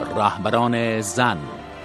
رهبران زن.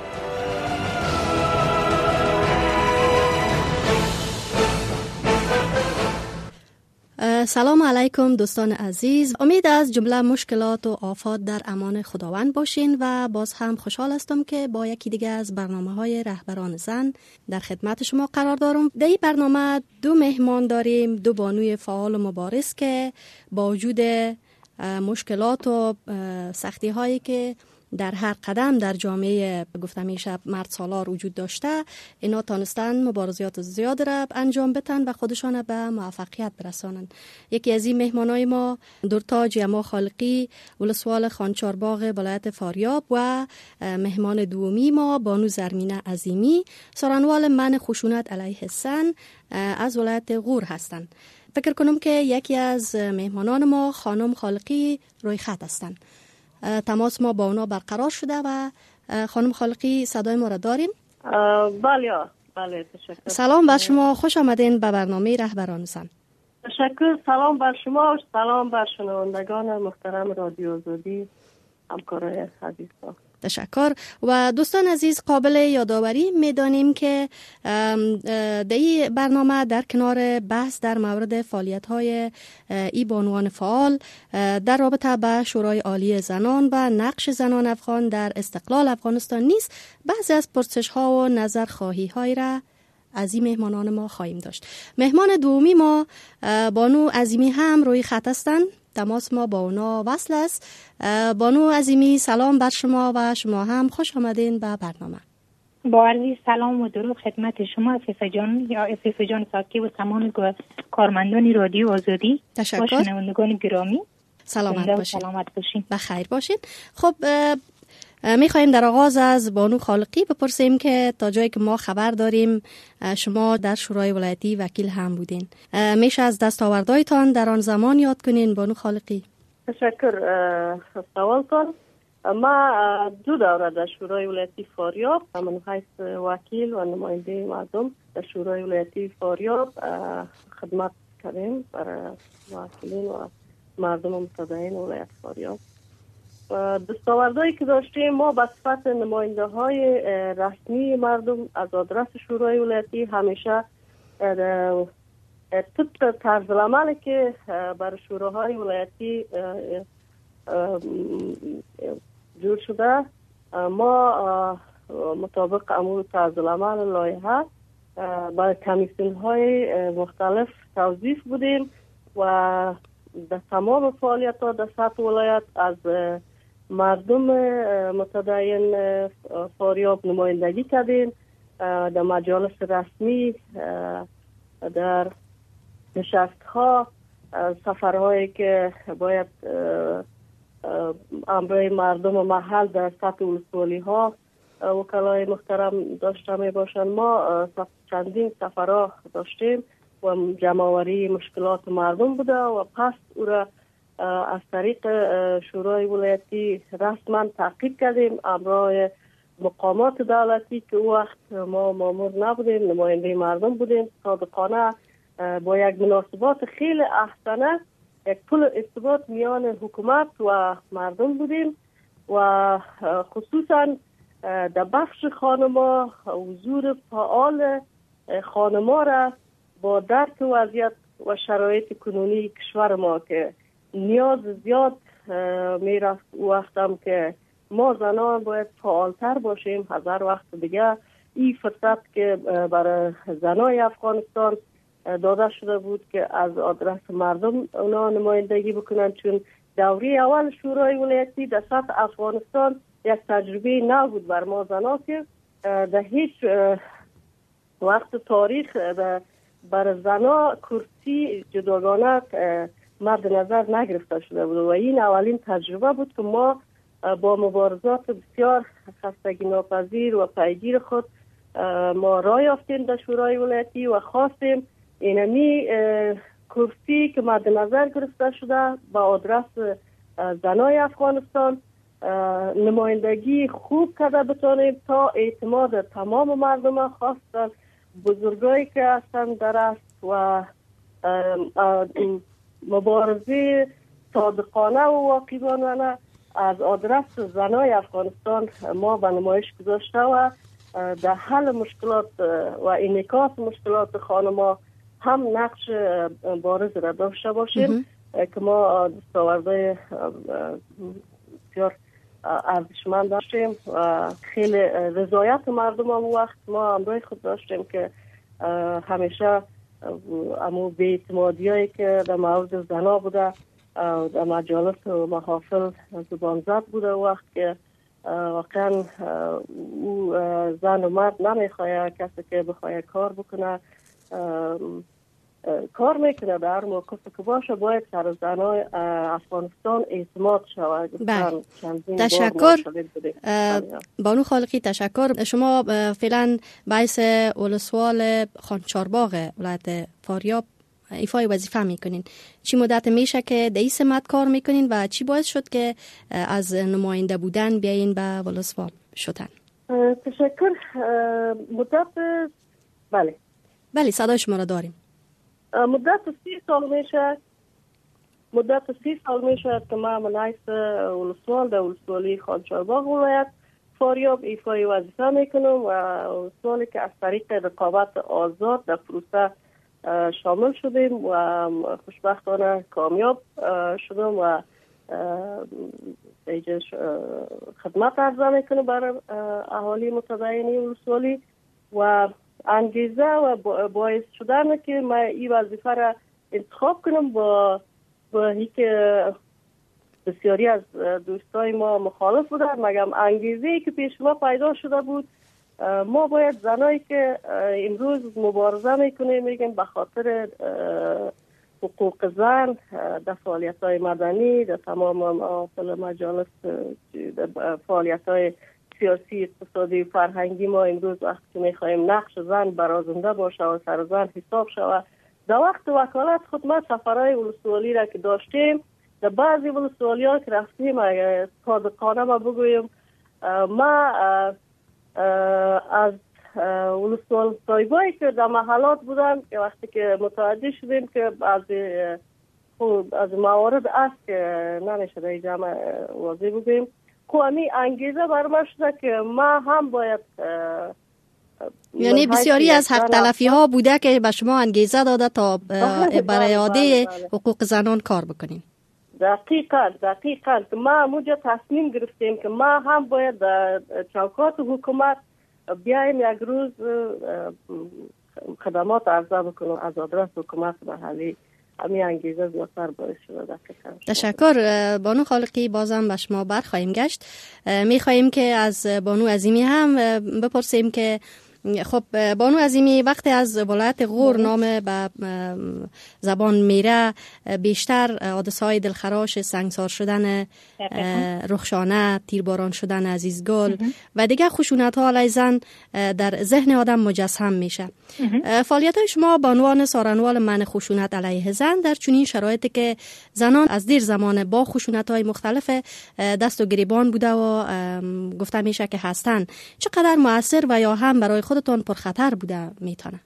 سلام علیکم دوستان عزیز، امید از جمله مشکلات و آفات در امان خداوند باشین و باز هم خوشحال هستم که با یکی دیگه از برنامه‌های رهبران زن در خدمت شما قرار دارم. در این برنامه دو مهمان داریم، دو بانوی فعال و مبارز که با وجود مشکلات و سختی هایی که در هر قدم در جامعه گفتم میشه مرد سالار وجود داشته، اینا تانستن مبارزات زیاد را انجام بدن و خودشان به موفقیت برسانند. یکی از این مهمانای ما دورتاج یما خالقی، ولسوال خانچارباغ ولایت فاریاب و مهمان دومی ما بانو زرمینه عظیمی، سارنوال من خشونت علیه الزن از ولایت غور هستند. فکر کنم که یکی از مهمانان ما خانم خالقی روی خط هستند. تماس ما با اونا برقرار شده و خانم خالقی صدای ما را دارین؟ بله تشکر. سلام بر شما، خوش آمدین به برنامه رهبران زن. تشکر، سلام بر شما و سلام بر شنوندگان محترم رادیو آزادی، همکارای عزیز. تشکر. و دوستان عزیز، قابل یادآوری می‌دانیم که در این برنامه در کنار بحث در مورد فعالیت‌های ای بانوان فعال در رابطه با شورای عالی زنان و نقش زنان افغان در استقلال افغانستان نیست، بعضی از پرسش‌ها و نظرخواهی‌های را از این مهمانان ما خواهیم داشت. مهمان دومی ما بانو عظیمی هم روی خط هستند. تماس ما با اونا وصل است. بانو عظیمی سلام بر شما و شما هم خوش آمدین به برنامه. با عرض سلام و درود خدمت شما عفیف جان ساکی و تمام کارمندان رادیو آزادی. تشکر. و شنوندگان گرامی سلامت باشین. بخیر باشین. خب میخواییم در آغاز از بانو خالقی بپرسیم که تا جایی که ما خبر داریم شما در شورای ولایتی وکیل هم بودین. میشه از دستاوردهایتان در آن زمان یاد کنین بانو خالقی؟ تشکر سوالتان. ما 2 دوره در شورای ولایتی فاریاب من حیث وکیل و نماینده مردم در شورای ولایتی فاریاب خدمت کردیم برای وکیلین و مردم متدین ولایت فاریاب. دستاوردهایی که داشتیم ما به صفت نماینده های رسمی مردم از آدرس شورای ولایتی همیشه طبق طرز العملی که بر شوراهای ولایتی جور شده ما مطابق امور طرز العمل لایحه برای کمیسیون های مختلف توظیف بودیم و در تمام فعالیت ها در سطح ولایت از مردم متدین فاریاب نمایندگی کردیم، در مجالس رسمی، در نشست ها، سفرهایی که باید امرای مردم و محل در سطح ولسوالی ها وکلای محترم داشته می باشند. ما چندین سفرها داشتیم و جمع‌آوری مشکلات مردم بوده و پس او را از طریق شورای ولایتی رسما تعقیب کردیم. امرای مقامات دولتی که او وقت ما مامور نبودیم، نماینده مردم بودیم، صادقانه با یک مناسبات خیلی احسنه یک پل ارتباط میان حکومت و مردم بودیم و خصوصا در بخش خانما حضور فعال خانما را با درک وضعیت و شرایط کنونی کشور ما که نیاز زیاد میرفت وقت هم که ما زنان باید فعالتر باشیم. هزار وقت دیگه این فرصت که برای زنای افغانستان داده شده بود که از آدرس مردم اونا نمایندگی بکنن، چون دوره اول شورای ولایتی در سطح افغانستان یک تجربه نبود بر ما زنان که در هیچ وقت تاریخ بر زنا کرسی جداگانه مد نظر نگرفته شده بود و این اولین تجربه بود که ما با مبارزات بسیار خستگی ناپذیر و پیگیر خود ما راه یافتیم در شورای ولایتی و خواستیم اینمی کرسی که مد نظر گرفته شده با آدرس زنای افغانستان نمایندگی خوب کرده بتانیم تا اعتماد تمام مردم، خاصتا بزرگایی که هستند در است و مبارزه صادقانه و واقعانه از آدرس زنای افغانستان ما به نمایش گذاشته و در حل مشکلات و انعکاس مشکلات خانم‌ها هم نقش بارز را داشته باشیم که ما دستاوردهای بسیار ارزشمند داشتیم و خیلی رضایت مردم هم وقت ما همراه خود داشتیم که همیشه امو بی‌اعتمادیایی که در مورد زنا بوده در مجالس و محافل زبان زد بوده وقت که واقعا او زن و مرد نمیخواه کسی که بخواه کار بکنه کار میکنه در هر موقف که باشه باید سر زنای افغانستان اعتماد شود. تشکر بانو خالقی، تشکر. شما فعلا باعث ولسوال خانچارباغ ولایت فاریاب ایفای وظیفه میکنین. چی مدت میشه که در این سمت کار میکنین و چی باعث شد که از نماینده بودن بیاین به ولسوال شدن؟ تشکر. مدت بله صدای شما را داریم. مدت 30 سال میشه که من منعیس ولسوال در ولسوالی خانچارباغ ولایت فاریاب ایفای وظیفه میکنم و ولسوالی که از طریق رقابت آزاد در پروسه شامل شدیم و خوشبختانه کامیاب شدم و خدمت عرضه میکنم برای اهالی متدینی ولسوالی و انگیزه و باعث شدن که من این وظیفه را انتخاب کنم با اینکه بسیاری از دوستای ما مخالف بودن، مگم انگیزه‌ای که پیش ما پیدا شده بود ما باید زنایی که امروز مبارزه میکنیم میگیم به خاطر حقوق زن در فعالیت‌های مدنی در تمام مجالس فعالیت‌های سیاسی، اقتصادی و فرهنگی ما امروز وقتی که میخوایم نقش زن برازنده باشه و سر زن حساب شود در وقت وکالت خود ما سفرهای ولسوالی را که داشتیم در بعضی ولسوالی ها که رفتیم صادقانه ما بگویم ما از ولسوال صاحبایی که در محلات بودن که وقتی که متوجه شدیم که از موارد است که نمیشه در جمع واضح بگویم کمی انگیزه برام شده که ما هم باید یعنی بسیاری از حق تلفی ها بوده که به شما انگیزه داده تا برای اعاده حقوق زنان کار بکنین. دقیقاً که ما موجه تصمیم گرفتیم که ما هم باید در چوکات حکومت بیایم یک روز خدمات عرضه بکنیم از آدرس حکومت محلی. همین انگیزه زیادتر باعث شده. تشکر بانو خالقی. بازم به شما برخواهیم گشت. میخواهیم که از بانو عظیمی هم بپرسیم که خب بانو عظیمی وقتی از ولایت غور نام به زبان میره بیشتر حادثه‌های دلخراش سنگسار شدن رخشانه، تیرباران شدن عزیزگل و دیگر خشونت‌ها علیه زن در ذهن آدم مجسم میشه. فعالیت‌های شما به عنوان سارنوال منع خشونت علیه زن در چنین شرایطی که زنان از دیر زمان با خشونت‌های مختلف دست و گریبان بوده و گفته میشه که هستن، چقدر مؤثر و یا هم برای خودتون پرخطر بوده میتونه؟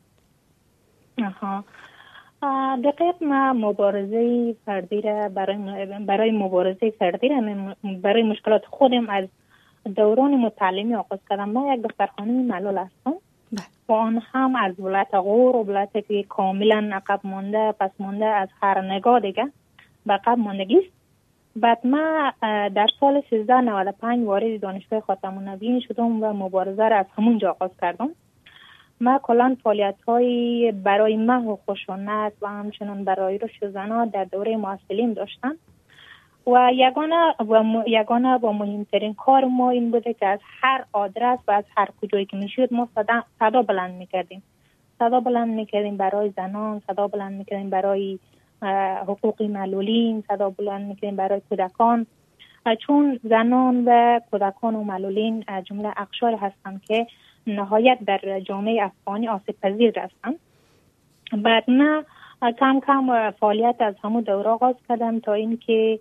دقیق ما مبارزه فردی را برای مبارزه فردی را برای مشکلات خودم از دوران متعلمی آغاز کردم. ما یک دختر خانم معلول هستم و آن هم از ولایت غور و ولایتی که کاملا عقب مانده پس مانده از هر نگاه دیگه به عقب ماندگی است. بعد ما در سال 1395 وارد دانشگاه خاتم النبیین شدم و مبارزه را از همونجا آغاز کردم. ما کلان فعالیت‌های برای محو خشونت و همچنان برای رشد زنان در دوره معاصلین داشتم و یگانه و مهمترین کار ما این بوده که از هر آدرس و از هر کجایی که میشد ما صدا بلند میکردیم برای زنان، صدا بلند میکردیم برای حقوق معلولین، صدا بلند میکردیم برای کودکان، چون زنان و کودکان و معلولین جمله اقشار هستند که نهایت در جامعه افغانی آسیب پذیر هستند. بعد من کم کم فعالیت از همون دوره آغاز کردم تا اینکه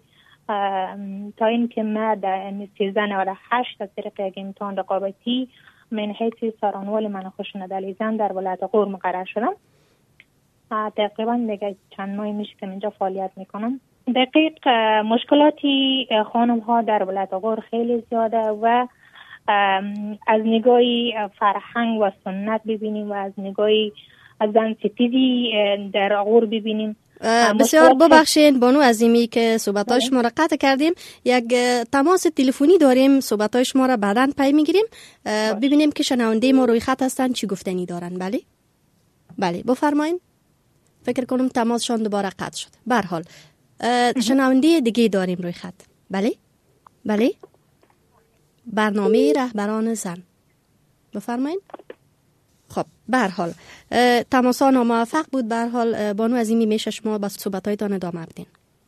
ما در 1398 از طریق یک امتحان رقابتی من حیث سارنوال منع خشونت علیه زن در ولایت غور مقرر شدم. تقریبا دیگه چند ماه میشه که اینجا فعالیت میکنم دقیق مشکلاتی خانم ها در ولایت غور خیلی زیاده و از نگاهی فرهنگ و سنت ببینیم و از نگاهی زن ستیزی در غور ببینیم. بسیار ببخشید بانو عظیمی که صحبت‌های شما را قطع کردیم. یک تماس تلفنی داریم، صحبت‌های شما را بعداً پی می‌گیریم. ببینیم که شنونده ما روی خط هستن چی گفتنی دارن. بله بفرمایید. فکر کنم تماسشان دوباره قطع شد. به هر حال شنونده دیگه داریم روی خط. بله برنامه رهبران زن، بفرمایید. خب به هر حال تماسا ناموفق بود. به هر حال بانو عظیمی میشه شما با صحبت‌هایتان ادامه بدین.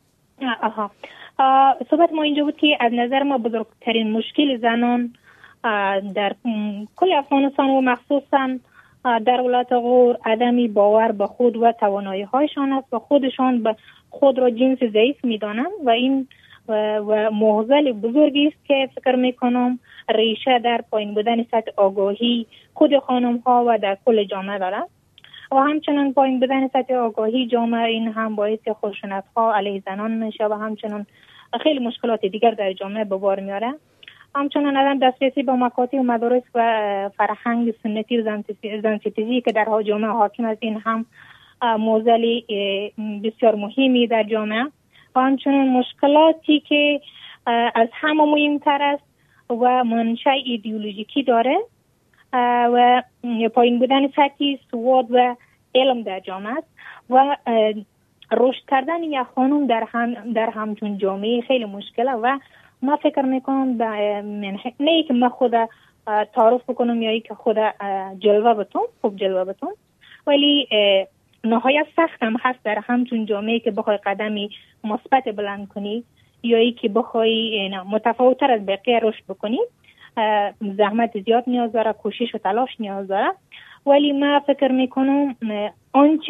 صحبت ما اینجا بود که از نظر ما بزرگترین مشکل زنان در کل افغانستان و مخصوصا در ولایت غور عدم باور به خود و توانایی‌هایشان است و خودشان به خود را جنس ضعیف می‌دانند و این و معضل بزرگی است که فکر می‌کنم ریشه در پایین بودن سطح آگاهی خود خانم‌ها و در کل جامعه دارد و همچنان پایین بودن سطح آگاهی جامعه این هم باعث خشونت‌ها علیه زنان میشه و همچنان خیلی مشکلات دیگر در جامعه به بار میاره. همچنان عدم دسترسی به مکاتب و مدارس و فرهنگ سنتی زن ستیزی که در جامعه حاکم است، این هم معضل بسیار مهمی در جامعه و همچنان مشکلاتی که از همه مهمتر است و منشأ ایدئولوژیکی داره و پایین بودن سطح سواد و علم در جامعه است و رشد کردن یک خانم در همچون جامعه خیلی مشکله و ما فکر میکنم نه که ما خود تعارف بکنم یا که خود جلوه بتون ولی نهایت سخت هم هست در همچون جامعه که بخوای قدمی مثبت بلند کنی یا ای که بخوای متفاوت‌تر از بقیه رشد بکنی، زحمت زیاد نیاز داره، کوشش و تلاش نیاز داره. ولی ما فکر میکنم آنچه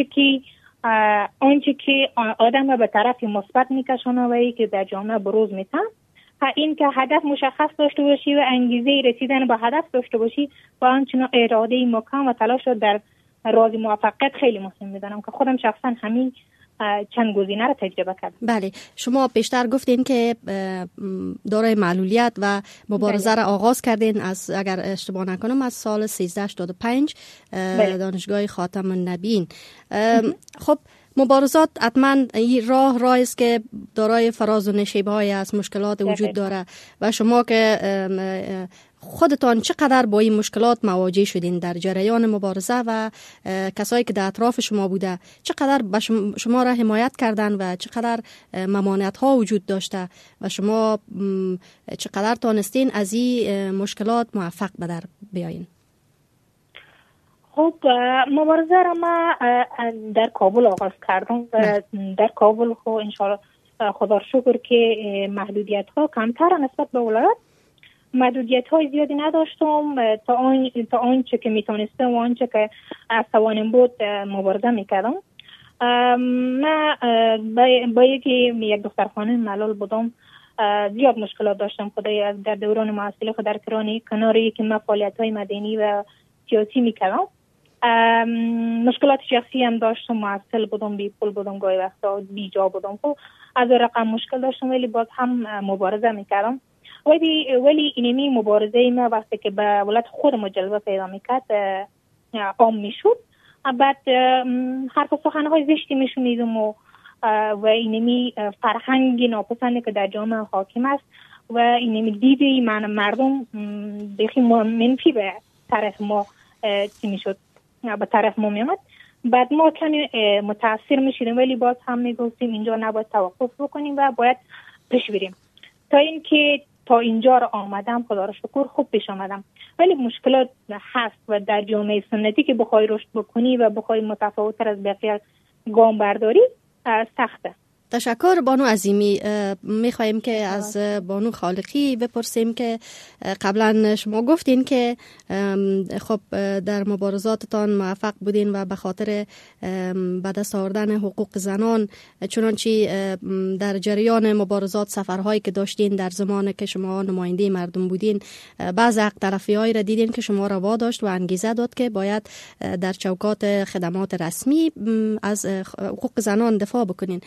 که آدم به طرف مثبت میکشونه و ای که در جامعه بروز میتن، این که هدف مشخص داشته باشی و انگیزه رسیدن به هدف داشته باشی و همچنان اراده محکم و تلاش در راز موفقیت خیلی مهم میدونم که خودم شخصا همین چند گزینه را تجربه کردم. بله، شما بیشتر گفتین که دارای معلولیت و مبارزه را آغاز کردین از، اگر اشتباه نکنم، از سال 1385 دانشگاه خاتم النبیین. خب مبارزات حتما راه است که دارای فراز و نشیب‌های از مشکلات وجود داره و شما که خودتان چقدر با این مشکلات مواجه شدین در جریان مبارزه و کسایی که در اطراف شما بوده چقدر شما را حمایت کردن و چقدر ممانعت ها وجود داشته و شما چقدر تانستین از این مشکلات موفق به در بیاین؟ خب مبارزه را ما در کابل آغاز کردم و در کابل خب انشاءالله خدا شکر که محدودیت ها کمتر نسبت به ولایت، محدودیت های زیادی نداشتم تا آنچه که میتونستم و آنچه که از توانم بود مبارزه میکردم. من با یک دخترخانه ملال بودم، زیاد مشکلات داشتم خدای در دوران محصلی خود در کناری که من فعالیت های مدنی و سیاسی میکردم. مشکلات شخصی هم داشتم، محصل بودم، بی پول بودم، گاهی وقتا بی جا بودم، خب از رقم مشکل داشتم ولی باز هم مبارزه میکردم. ولی اینمی مبارزه ما وقتی که به ولایت خودم جلوه پیدا میکرد عام میشد، بعد حرف و سخنهای زشتی میشنیدم و اینمی فرهنگی ناپسندی که در جامعه حاکم است و اینمی دیدی مردم بخی منفی به طرف ما چی میشد، به طرف ما میامد. بعد ما کمی متاثر میشیدیم ولی باز هم میگفتیم اینجا نباید توقف بکنیم و باید پیش بریم. تا اینجا رو آمدم، خدا را شکر خوب پیش آمدم. ولی مشکلات هست و در جامعه سنتی که بخوای رشد بکنی و بخوای متفاوت‌تر از بقیه گام برداری سخته. تشکر بانو عظیمی. میخواییم که از بانو خالقی بپرسیم که قبلا شما گفتین که خب در مبارزاتتان موفق بودین و به خاطر به دست آوردن حقوق زنان، چنانچه در جریان مبارزات سفرهایی که داشتین در زمان که شما نماینده مردم بودین، بعض حق طرفی‌هایی را دیدین که شما را واداشت و انگیزه داد که باید در چوکات خدمات رسمی از حقوق زنان دفاع بکنین.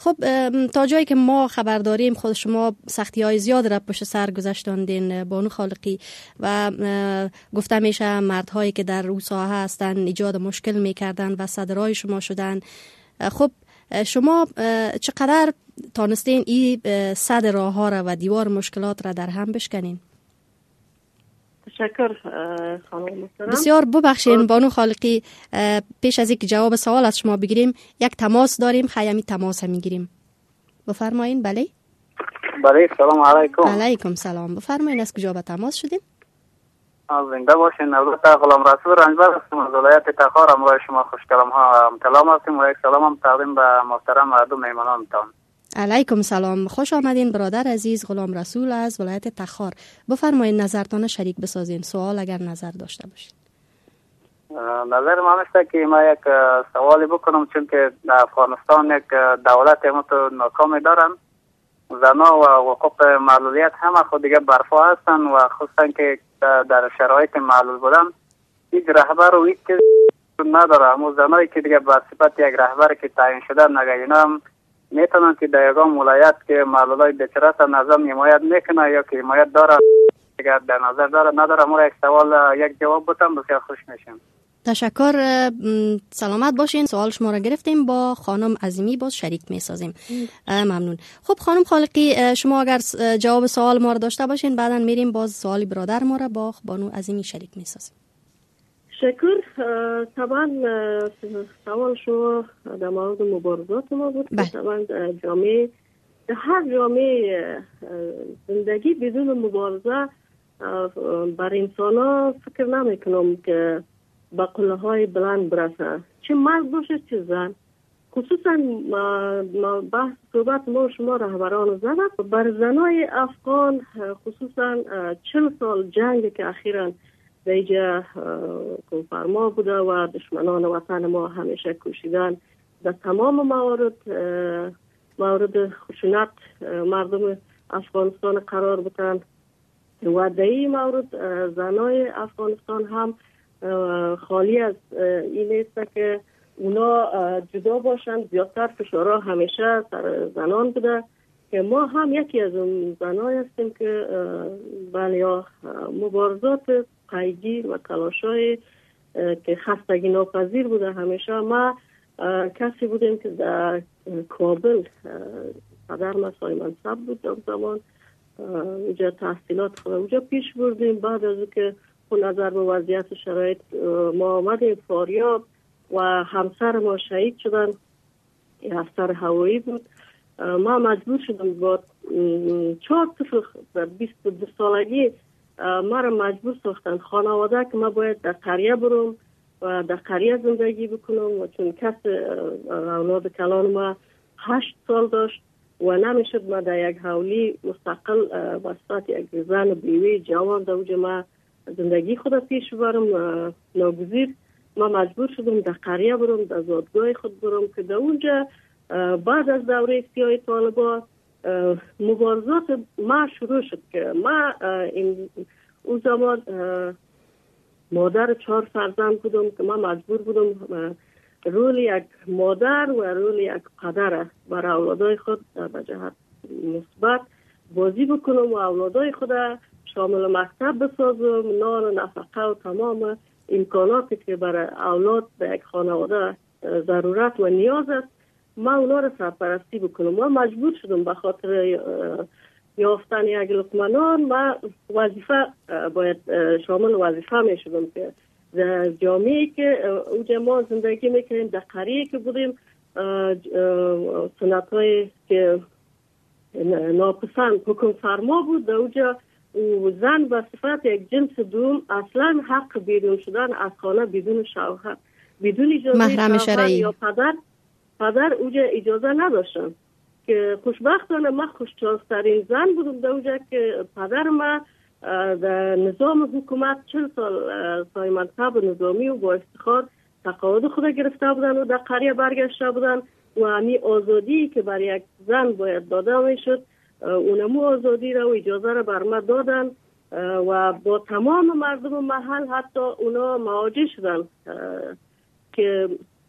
خب تا جایی که ما خبر داریم خود شما سختی های زیاد را پشت سر گذاشتاندین بانو خالقی و گفته میشه مردهایی که در اون ساحه هستن ایجاد مشکل میکردن و صدرای شما شدن. خب شما چقدر تانستین این صد راه ها را و دیوار مشکلات را در هم بشکنین؟ تشکر خانم محترم. بسیار ببخشین بانو خالقی، پیش از اینکه جواب سوال از شما بگیریم یک تماس داریم، خیلی تماس میگیریم. بفرمایین. بله سلام علیکم. علیکم سلام. بفرمایین از کجا به تماس شدین؟ زنده باشین. البته غلام رسول رنجبر هستم از ولایت تخار. امروز شما خوشکلام ها سلام هستیم و یک سلام هم تقدیم به محترم مردم میمانانتان. علیکم سلام. خوش آمدین برادر عزیز غلام رسول از ولایت تخار. بفرمایید نظرتان شریک بسازین، سوال اگر نظر داشته باشید. نظر من است که ما یک سوالی بکنم، چون که در افغانستان یک دولت ناکامی دارن. زنا و حقوق معلولیت همه خود دیگه برفا هستن و خصوصا که در شرایط معلول بودن هیچ رهبر و هیچ چیز نداره. اما زنایی که دیگه به صفت یک رهبر که تعیین شده نگه اینا میتونن که در یگان ولایت که معلولای بیچاره نظام حمایت میکنه یا که حمایت داره اگر در نظر داره نداره. ما یک سوال یک جواب بدم بسیار خوش میشیم. تشکر. سلامت باشین. سوال شما را گرفتیم، با خانم عظیمی باز شریک میسازیم. ممنون. خب خانم خالقی، شما اگر جواب سوال ما را داشته باشین بعدا میریم باز سوال برادر ما را با بانو عظیمی شریک میسازیم. شکر. طبعا سوال شما در مورد مبارزات ما بود. طبعا جامعه هر جامعه زندگی بدون مبارزه بر انسان ها فکر نمی کنم که با قله های بلند برسه، چه مرد باشه چه زن. خصوصا بحث صحبت ما شما رهبران زن بر زنای افغان، خصوصا 40 سال جنگ که اخیراً در اینجا فرما بوده و دشمنان وطن ما همیشه کوشیدن در تمام موارد خشونت مردم افغانستان قرار بودن و در این مورد زنای افغانستان هم خالی از این نیست که اونا جدا باشن. زیادتر فشارها همیشه سر زنان بوده که ما هم یکی از اون زنای هستیم که بله مبارزات قیدی و تلاشای که خستگی ناپذیر بوده. همیشه ما کسی بودیم که در کابل پدر ما صاحب منصب بود در زمان، اونجا تحصیلات خود اونجا پیش بردیم. بعد از که خود نظر به وضعیت شرایط ما آمدیم فاریاب و همسر ما شهید شدن. افسر هوایی بود. ما مجبور شدم با 4 طفل در 22 سالگی ما را مجبور ساختن خانواده که ما باید در قریه برم و در قریه زندگی بکنم و چون کس اولاد کلان ما 8 سال داشت و نمیشد ما در یک حولی مستقل وسط یک زن بیوی جوان در اوج ما زندگی خود پیش برم. ناگزیر ما مجبور شدم در قریه برم، در زادگاه خود برم که در اونجا بعد از دوره سیاه طالبان مبارزات ما شروع شد که ما اون زمان مادر 4 فرزند بودم که ما مجبور بودم رول یک مادر و رول یک پدر برای اولادای خود به جهت مثبت بازی بکنم و اولادای خود شامل مکتب بسازم، نان و نفقه و تمام امکاناتی که برای اولاد به یک خانواده ضرورت و نیاز است ما اونا رو سرپرستی بکنم. ما مجبور شدم به خاطر یافتن یک لقمه نان ما وظیفه باید شامل وظیفه می شدم که در جامعه که اونجا ما زندگی میکنیم در قریه که بودیم سنت های که ناپسند حکم فرما بود. در اونجا زن به صفت یک جنس دوم اصلا حق بیرون شدن از خانه بدون شوهر بدون اجازه شوهر یا پدر اونجا اجازه نداشتن که خوشبختانه من خوششانسترین زن بودم در اونجا که پدر ما در نظام حکومت 40 سال صاحب منصب نظامی و با افتخار تقاعد خود گرفته بودن و در قریه برگشته بودن و همین آزادی که برای یک زن باید داده میشد اونمو آزادی را و اجازه را بر ما دادن و با تمام مردم محل حتی اونا مواجه شدن که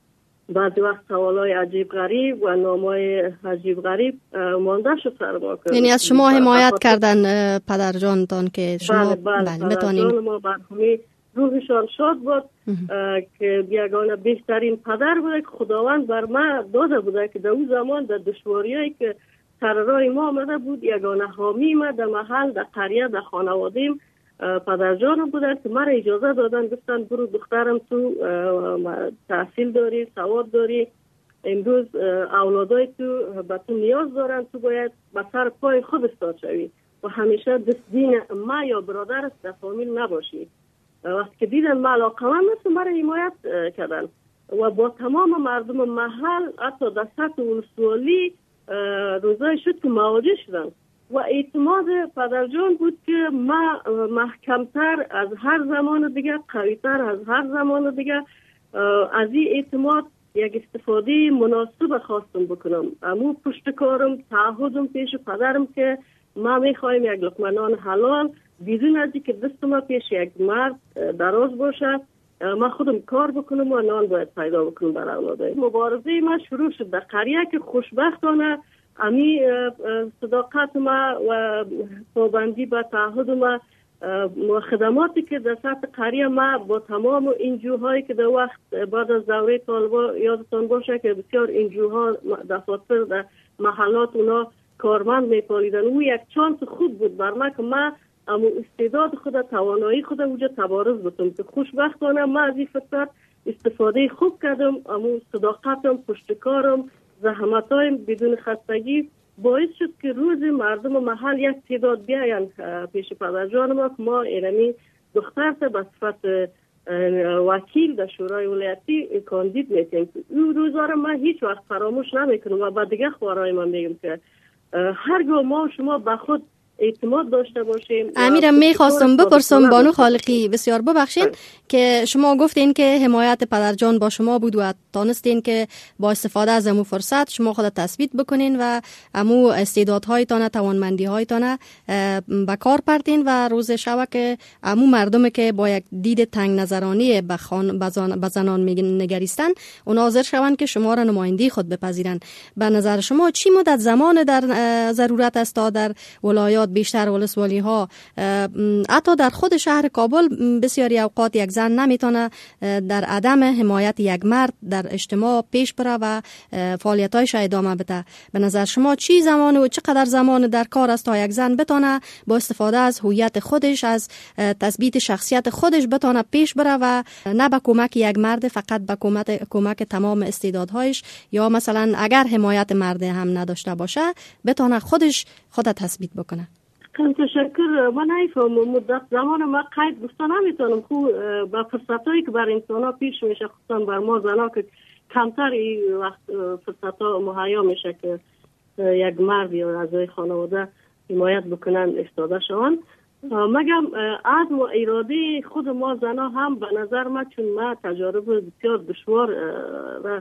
بعضی وقت سوالای عجیب غریب و نامای عجیب غریب مانده شد سر ما. یعنی از شما حمایت کردن پدر جانتان که شما بله بتانین؟ پدر جان ما برحمی روحشان شاد بود که یگانه بهترین پدر بوده که خداوند بر ما داده بوده که در اون زمان در دشواریایی که سر راه ما آمده بود یگانه حامی ما در محل در قریه در خانوادیم پدر جانم بودن که مرا اجازه دادن، گفتن برو دخترم تو تحصیل داری، سواد داری، امروز اولادای تو به تو نیاز دارن، تو باید به سر پای خود استاد شوی و همیشه دست دین ما یا برادر در فامیل نباشی. وقتی که دیدن ما علاقمند هستم مرا حمایت کردن و با تمام مردم محل حتی در سطح ولسوالی روزای شد که مواجه شدن و اعتماد پدر جان بود که ما محکمتر از هر زمان دیگه، قویتر از هر زمان دیگه از این اعتماد یک استفاده مناسب خواستم بکنم. امو پشتکارم تعهدم پیش پدرم که ما میخوایم یک لقمه نان حلال بدون از اینکه دست ما پیش یک مرد دراز باشه، ما خودم کار بکنم و نان باید پیدا بکنم برای اولادای. مبارزه ما شروع شد در قریه که خوشبختانه امی صداقت ما و پابندی به تعهد ما و خدماتی که در سطح قریه ما با تمام انجوهایی که در وقت بعد از دوره طالبا یادتان باشه که بسیار انجوها دفاتر در محلات اونا کارمند میپالیدن، او یک چانس خوب بود بر ما که ما اما استعداد خود، توانایی خود وجود تبارز بتونم که خوشبختانه ما از این فرصت استفاده خوب کردم. اما صداقتم، پشتکارم، زحمتایم بدون خستگی باعث شد که روز مردم محل یک تعداد بیاین پیش پدر جان ما که ما ایرانی دختر به صفت وکیل در شورای ولایتی کاندید میکنیم. این روزا را من هیچ وقت فراموش نمیکنم و با دیگه خوارای من میگم که هرگاه ما شما به خود اعتماد داشته باشیم. امیرم میخواستم بپرسم بانو خالقی، بسیار ببخشین که شما گفتین که حمایت پدرجان با شما بود و تانستین که با استفاده از امو فرصت شما خود تثبیت بکنین و امو استعدادهایتان، توانمندیهایتان به کار پرتین و روز شب که امو مردم که با یک دید تنگ نظرانی به زنان نگریستن اونا حاضر شوند که شما را نمایندگی خود بپذیرن. به نظر شما چی مدت زمان در ضرورت است تا در ولایات بیشتر ولسوالی ها، حتی در خود شهر کابل بسیاری اوقات یک زن نمیتونه در عدم حمایت یک مرد در اجتماع پیش بره و فعالیتایش ادامه بده؟ به نظر شما چی زمان و چقدر زمان در کار است تا یک زن بتونه با استفاده از هویت خودش، از تثبیت شخصیت خودش بتونه پیش بره و نه به کمک یک مرد، فقط به کمک تمام استعدادهایش، یا مثلا اگر حمایت مرد هم نداشته باشه بتونه خودش خود تثبیت بکنه؟ تشکر. من نمیفهمم مدت زمان ما قید گفتن نمیتونم. خوب با فرصتایی که بر انسان ها پیش میشه، خصوصا بر ما زنها که کمتر این وقت فرصت ها مهیا میشه که یک مرد یا اعضای خانواده حمایت بکنن استاده شوند. مگم عزم و اراده خود ما زنها هم به نظر ما، چون ما تجارب بسیار دشوار و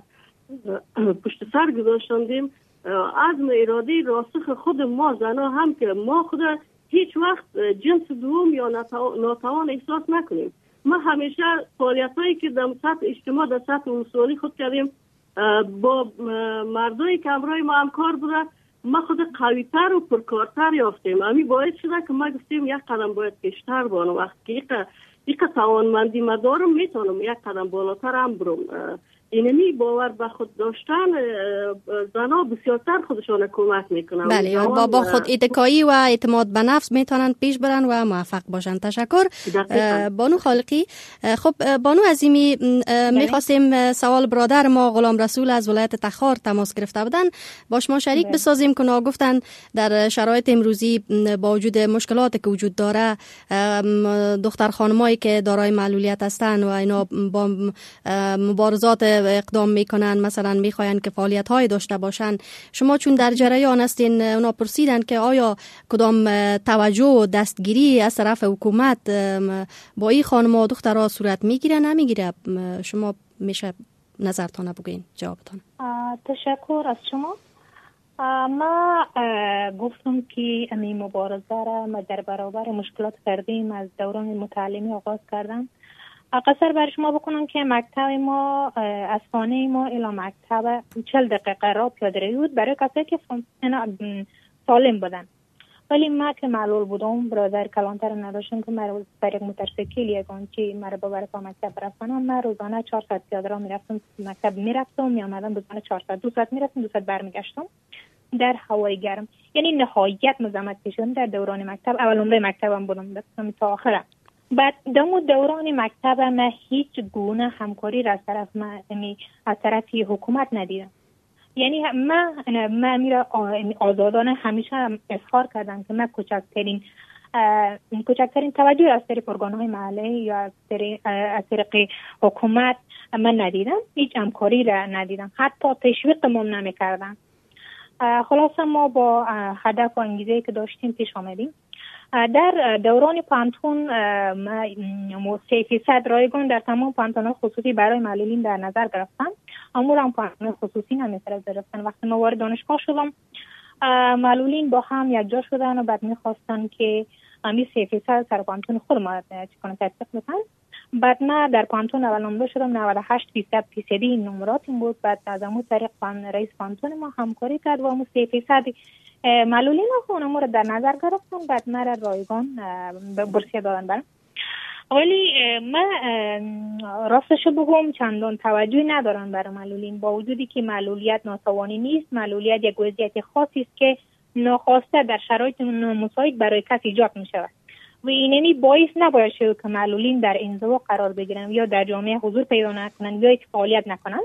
پشت سر گذاشتیم، عزم اراده راسخ خود ما زنها هم که ما خود هیچ وقت جنس دوم یا ناتوان احساس نکنیم. ما همیشه فعالیتایی که در سطح اجتماع، در سطح ولسوالی خود کردیم با مردایی که همراه ما همکار بوده، ما خود قویتر و پرکارتر یافتیم. همین باعث شده که ما گفتیم یک قدم باید کشتر بانم. وقتی که یک توانمندی ما دارم میتونم یک قدم بالاتر هم برم. اینمی باور به خود داشتن زنها بسیارتر خودشان کمک میکنن. بله، با خود اتکایی و اعتماد به نفس میتونن پیش برن و موفق باشن. تشکر بانو خالقی. خب بانو عظیمی، میخواستیم سوال برادر ما غلام رسول از ولایت تخار تماس گرفته بودن با شما شریک بسازیم که گفتن در شرایط امروزی با وجود مشکلاتی که وجود داره، دختر خانمایی که دارای معلولیت هستن و اینا با مبارزات اقدام میکنن، مثلا میخواین که فعالیت های داشته باشن. شما چون در جریان هستین، اونا پرسیدن که آیا کدام توجه و دستگیری از طرف حکومت با این خانم و دخترها صورت میگیره نمیگیره؟ شما میشه نظرتان بگین، جوابتان. تشکر از شما. ما گفتم که امی مبارزه را ما در برابر مشکلات کردیم از دوران متعلمی آغاز کردم. قصر بر شما بکنم که مکتب ما از خانه ما الی مکتب 40 دقیقه راه پیاده روی بود برای کسایی که سالم بودن. ولی ما که معلول بودم، برادر کلانتر نداشتم که مرا بر یک موتورسیکل یگان چی مرا ببره تا مکتب رفتنم. من روزانه 4 ساعت پیاده راه میرفتم مکتب، میرفتم میامدم، روزانه 4 ساعت 2 ساعت میرفتم 2 ساعت برمیگشتم در هوای گرم. یعنی نهایت مزاحمت کشیدم در دوران مکتب. اول عمره مکتبم بودم تا آخرم. بعد در دوران مکتب من هیچ گونه همکاری را از طرف حکومت ندیدم. یعنی من میره آزادانه همیشه اظهار کردم که من کوچکترین توجه از طریق ارگان‌های محلی یا از طریق حکومت من ندیدم. هیچ همکاری را ندیدم، حتی تشویق ما نمی‌کردن. خلاصه ما با هدف و انگیزه‌ای که داشتیم پیش آمدیم. در دوران پانتون ما 3% رایگان در تمام پانتون‌های خصوصی برای معلولین در نظر گرفتن. امور هم پانتون خصوصی نمی‌تونه گرفتن. وقتی ما وارد دانشگاه شدم، معلولین با هم یکجا شدن و بعد می‌خواستن که همین 3% سر پانتون خود ما چیکار تطبیق بدن. بعد ما در پانتون اول نمره شدم، 98% این نمراتم بود. بعد از همون طریق رئیس پانتون ما همکاری کرد و همون 3% معلولین خونمون رو در نظر گرفتن. بعد ما را رایگان بورسیه دادن برام. ولی من راستش بگم چندان توجهی ندارم برای معلولین، با وجودی که معلولیت ناتوانی نیست. معلولیت یک وضعیت خاصی است که ناخواسته در شرایط نامساعد برای کسی ایجاد می شود و اینمی باعث نباید شد که معلولین در انزوا قرار بگیرن یا در جامعه حضور پیدا نکنن یا هیچ فعالیت نکنن.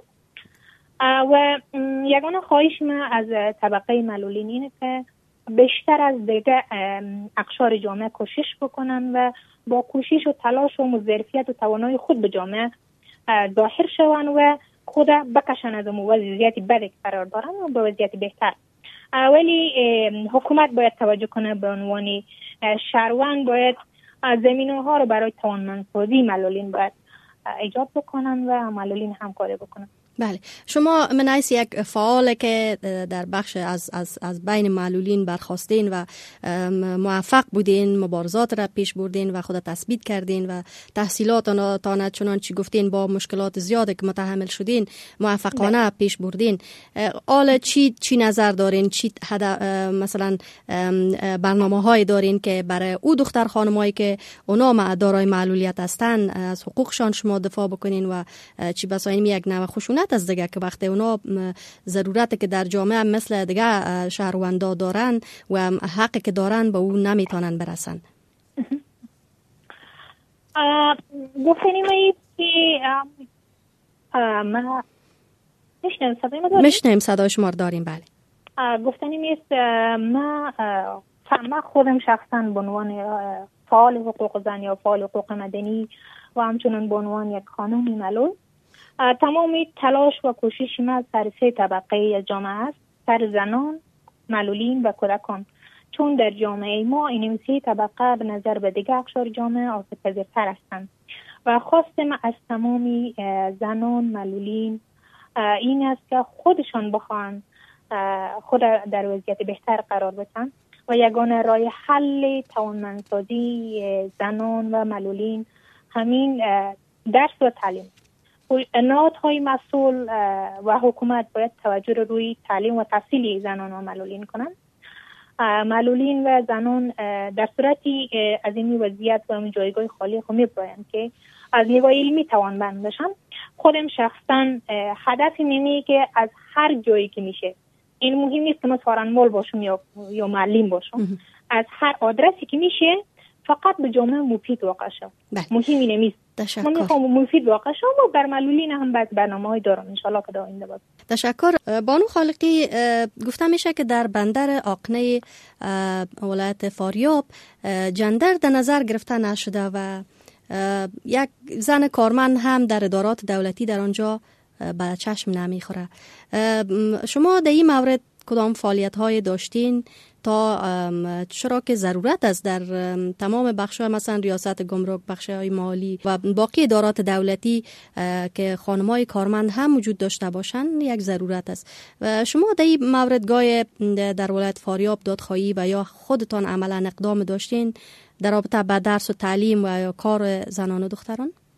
و یگانه خواهش من از طبقه معلولین اینه که بیشتر از دیگه اقشار جامعه کوشش بکنن و با کوشش و تلاش و ظرفیت و توانایی خود به جامعه ظاهر شون و خود بکشن از وضعیت بدی قرار دارن و به وضعیت بهتر. ولی حکومت باید توجه کنه، به عنوان شهروند باید زمینه‌ها رو برای توانمندسازی معلولین باید ایجاد بکنن و معلولین همکاری بکنن. بله، شما من حیث یک فعال که در بخش از بین معلولین برخاستین و موفق بودین، مبارزات را پیش بردین و خود تثبیت کردین و تحصیلاتتان چنانچه گفتین با مشکلات زیاده که متحمل شدین موفقانه پیش بردین. حالا چی نظر دارین؟ چی مثلا برنامه‌های دارین که برای او دختر خانمایی که اونا دارای معلولیت هستن از حقوقشان شما دفاع بکنین و چی بسا این یک نوع خشونت از دیگه که وقتی اونا ضرورتی که در جامعه مثل دیگه شهروندا دارن و حقی که دارن به اون نمیتونن برسن؟ گفتنیم که ما میشنیم صدای شما داریم. بله، گفتنیم است ما خودم شخصا به عنوان فعال حقوق زن یا فعال حقوق مدنی و همچنین به عنوان یک خانم معلول تمام تلاش و کوشش ما سر 3 طبقه جامعه است، سر زنان، معلولین و کودکان. چون در جامعه ما این 3 طبقه به نظر به دیگه اقشار جامعه آسیب‌پذیرتر هستند و خواست ما از تمام زنان معلولین این است که خودشان بخوان خود در وضعیت بهتر قرار بدن و یگانه راه حل توانمندسازی زنان و معلولین همین درس و تعلیم. نهادهای مسئول و حکومت باید توجه رو روی تعلیم و تحصیل زنان و معلولین کنند. معلولین و زنان در صورتی از این وضعیت و این جایگاه خالی خود می‌بایند که از نگاه علمی توانمند بشن. خودم شخصا هدف اینه که از هر جایی که میشه، این مهم نیست که من سارنمول باشم یا معلم باشم، از هر آدرسی که میشه فقط به جامعه مفید واقع شد. مهم اینه نیست. من میخوام مفید واقع شم و بر معلولین هم بعض برنامه‌های دارم ان شاء الله که آینده باشه. تشکر. بانو خالقی، گفته میشه که در بندر آقنه ولایت فاریاب جندر در نظر گرفته نشده و یک زن کارمند هم در ادارات دولتی در آنجا به چشم نمیخوره. شما در این مورد کدام فعالیت‌های داشتین تا چرا که ضرورت است در تمام بخش‌های مثلا ریاست گمرک، بخش‌های مالی و باقی ادارات دولتی که خانم‌های کارمند هم وجود داشته باشن یک ضرورت است. و شما در این موردگاه در ولایت فاریاب دادخواهی و یا خودتان عملا اقدام داشتین در رابطه با درس و تعلیم و یا کار زنان و دختران؟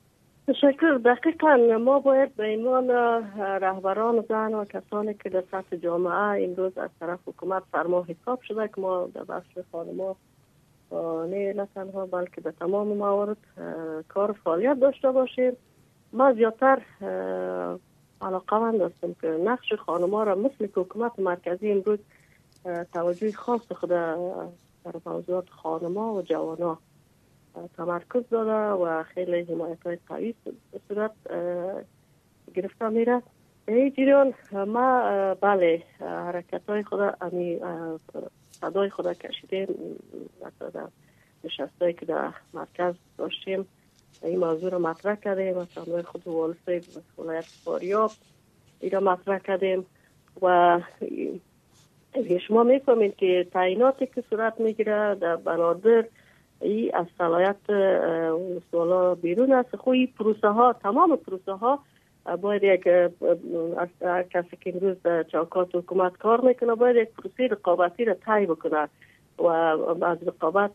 تشکر. دقیقا ما باید به عنوان رهبران زن و کسانی که در سطح جامعه امروز از طرف حکومت فرما حساب شده که ما در بخش خانم‌ها نه تنها بلکه در تمام موارد کار فعالیت داشته باشیم. ما زیادتر علاقه‌مند هستیم که نقش خانم‌ها را مثل که حکومت مرکزی امروز توجه خاص خود در موضوعات خانم‌ها و جوان‌ها تمرکز داده و خیلی حمایت‌های قوی به صورت گرفته میره. این جریان ما بله حرکت‌های خود صدای خود کشیدیم در نشستایی که در مرکز داشتیم این موضوع را مطرح کردیم و صدای خود والسه ولایت فاریاب این را مطرح کردیم و شما میفهمید که تعییناتی که صورت میگیره در بنادر ای از صلاحیت ولسوالا بیرون است. خوی پروسه ها تمام پروسه ها باید یک از کسی که امروز در چوکات حکومت کار میکنه باید یک پروسه رقابتی را طی بکنه و از رقابت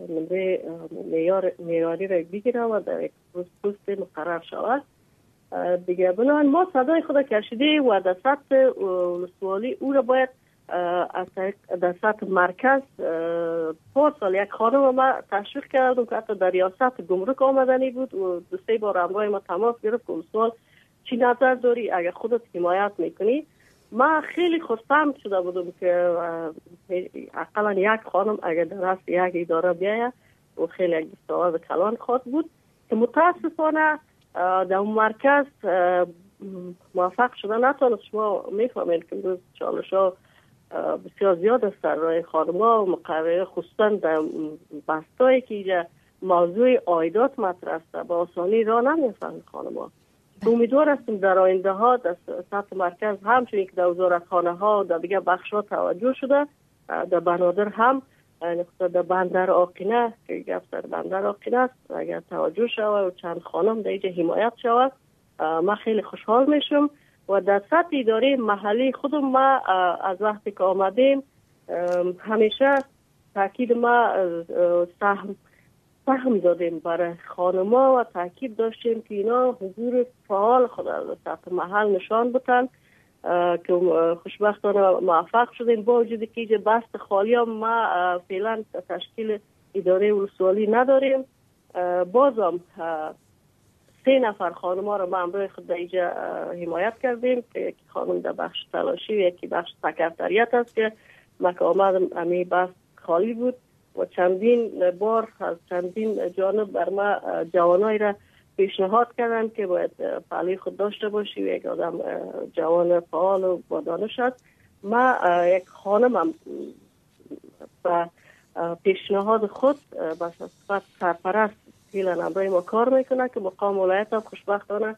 معیاری را بگیره و در یک پروسه مقرر شود. دیگه بنابراین ما صدای خود کشیده و در سطح ولسوالی او را باید در سطح مرکز پارسال یک خانم ما تشویق کردم که حتی در ریاست گمرک آمدنی بود و 2-3 بار همراه ما تماس گرفت که ولسوال چی نظر داری اگر خودت حمایت میکنی. ما خیلی خرسند شده بودم که اقلا یک خانم اگر در رأس یک اداره بیاید و خیلی یک دستاورد کلان خواهد بود که متاسفانه در اون مرکز موفق شده نتونست. شما میفهمید که امروز چالش‌ها بسیار زیاد است در راه خانم‌ها و مقرره خصوصا در بستایی که اینجا موضوع عایدات مطرح است با آسانی راه نمی‌افتند خانم‌ها. امیدوار هستیم در آینده ها در سطح مرکز همچنین که در وزارتخانه ها و در دیگه بخش ها توجه شده در بنادر هم در بندر آقینه که گفت در بندر آقینه است اگر توجه شود و چند خانم در اینجا حمایت شود ما خیلی خوشحال میشم و در سطح اداره محلی خودم ما از وقتی که آمدیم همیشه تاکید ما سهم دادیم برای خانم‌ها و تاکید داشتیم که اینا حضور فعال خود در سطح محل نشان بدن که خوشبختانه موفق شدیم. با وجودی که اینجا بست خالی هم ما فعلا تشکیل اداره ولسوالی نداریم بازم 3 نفر خانم‌ها را ما همراه خود در اینجا حمایت کردیم که یکی خانم در بخش تلاشی و یکی بخش سکرتریت است که ما که آمدم امی بست خالی بود و چندین بار از چندین جانب بر ما جوانایی را پیشنهاد کردن که باید فعالی خود داشته باشی و یک آدم جوان فعال و با دانش است. ما یک خانمم و پیشنهاد خود با صفت سرپرست فعلا همراه ما کار میکنه که مقام ولایت هم خوشبختانه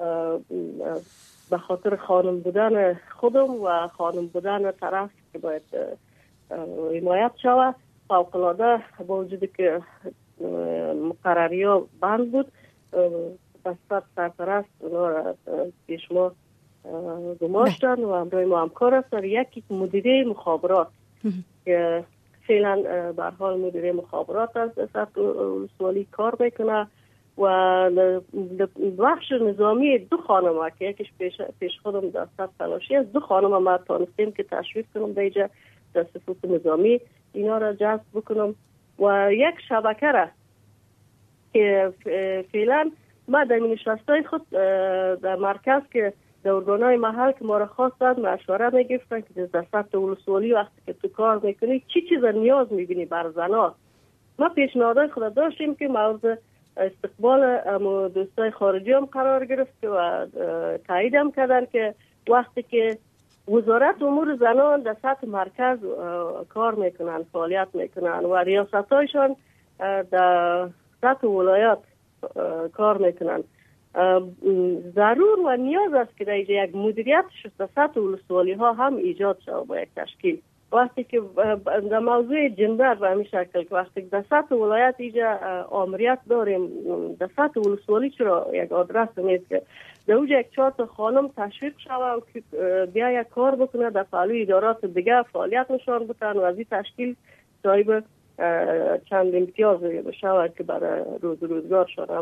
به خاطر خانم بودن خودم و خانم بودن طرف که باید حمایت شود فوق‌العاده با وجودی که مقرری ها بند بود بسیار سرپرست اونا را پیش ما گماشتن و همراه ما همکار است. یکی مدیره مخابرات که فعلا به هر حال مدیره مخابرات است سطح ولسوالی کار میکنه و بخش نظامی 2 خانم که یکیش پیش خودم در سطح تلاشی است 2 خانم ما تانستیم که تشریف کنم در اینجا در صفوف نظامی اینا را جذب بکنم و یک شبکه را که فعلا ما در نشستای خود در مرکز که در ارگانهای محل که ما را خواستند مشوره میگفتن که در سطح ولسوالی وقتی که تو کار میکنی چی چیز نیاز میبینی بر زنان. ما پیشنهادهای خود داشتیم که موضوع استقبال دوستای خارجی هم قرار گرفت و تایید هم کردن که وقتی که وزارت امور زنان در سطح مرکز کار میکنن فعالیت میکنن و ریاستایشان در سطح ولایات کار میکنن ضرور و نیاز است که در یک مدیریت در سطح ولسوالی ها هم ایجاد شود با یک تشکیل. وقتی که در موضوع جندر به همین شکل که وقتی در سطح ولایت اینجا آمریت داریم در سطح ولسوالی چرا یک آدرس نیست که در اونجا یک 4 خانم تشویق شود که بیا یک کار بکنه در فعالی ادارات دیگه فعالیت نشان بتن و از این تشکیل صاحب چند امتیاز بشود که برای روزگارشان هم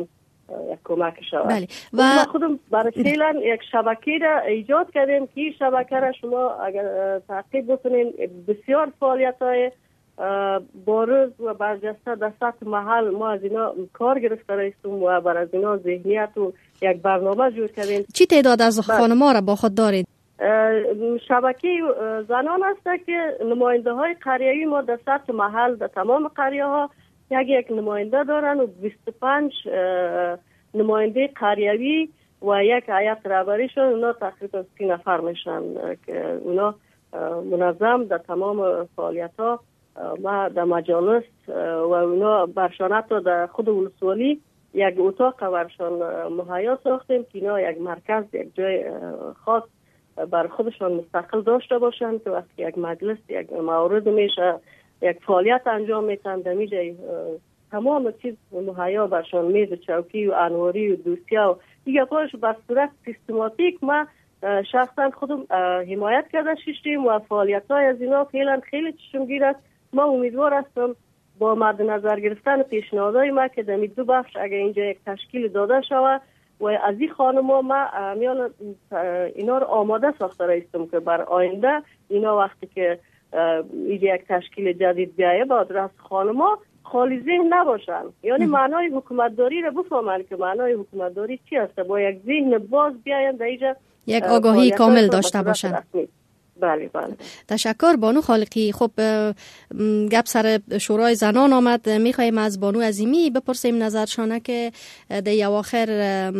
یک کمک شود. بله. و ما خودم برای فعلا یک شبکه را ایجاد کردیم که این شبکه را شما اگر تعقیب بکنین بسیار فعالیت‌های بارز و برجسته در سطح محل ما از اینا کار گرفته رایستیم و بر از اینا ذهنیت و یک برنامه جور کردیم. چی تعداد از خانم‌ها را با خود دارید؟ شبکه زنان است که نماینده های قریه‌ای ما در سطح محل در تمام قریه ها یک نماینده دارن و 25 نماینده قریه‌ای و یک هیئت رهبریشون، اونا تقریبا 30 نفر میشن که اونا منظم در تمام فعالیت ها ما در مجالس و اونا برشانت رو در خود ولسوالی یک اتاق برشان مهیا ساختیم که اینا یک مرکز، یک جای خاص بر خودشان مستقل داشته باشند که وقتی یک مجلس یک مورد میشه یک فعالیت انجام میتن در میجای تمام چیز مهیا برشان، میز چوکی و انواری و دوسیه و دیگه پاش بر صورت سیستماتیک ما شخصا خودم حمایت کرده شیشتیم و فعالیت های از اینا فعلا خیلی چشمگیر است. ما امیدوار هستم با مد نظر گرفتن پیشنهادهای ما که در دو بخش اگر اینجا یک تشکیل داده شود و از این خانم‌ها ما میان اینا رو آماده ساخته رایستم که بر آینده اینا وقتی که اینجا یک تشکیل جدید بیایه باید راست خانم‌ها خالی ذهن نباشن، یعنی معنای حکومتداری رو بفهمن که معنای حکومتداری چی است، با یک ذهن باز بیاین در اینجا یک آگاهی کامل داشته باشن. بله بله. تشکر بانو خالقی. خب گپ سر شورای زنان آمد، میخوایم از بانو عظیمی بپرسیم نظرشانه که در اواخر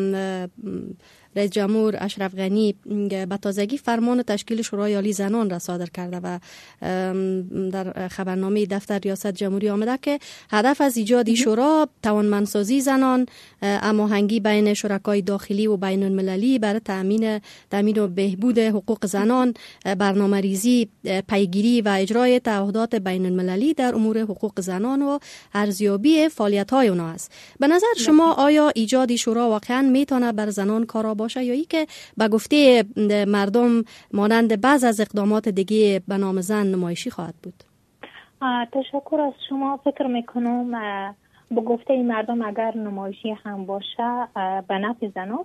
رئیس جمهور اشرف غنی به تازگی فرمان تشکیل شورای عالی زنان را صادر کرده و در خبرنامه دفتر ریاست جمهوری آمده که هدف از ایجاد شورا توانمندسازی زنان، هماهنگی بین شرکای داخلی و بین المللی برای تامین و بهبود حقوق زنان، برنامه‌ریزی، پیگیری و اجرای تعهدات بین المللی در امور حقوق زنان و ارزیابی فعالیت‌های آنها است. به نظر شما آیا ایجاد شورا واقعا میتونه بر زنان کارا باشه یا ای که به گفته مردم مانند بعض از اقدامات دیگه به نام زن نمایشی خواهد بود؟ تشکر از شما. فکر میکنم به گفته مردم اگر نمایشی هم باشه به نفع زنان،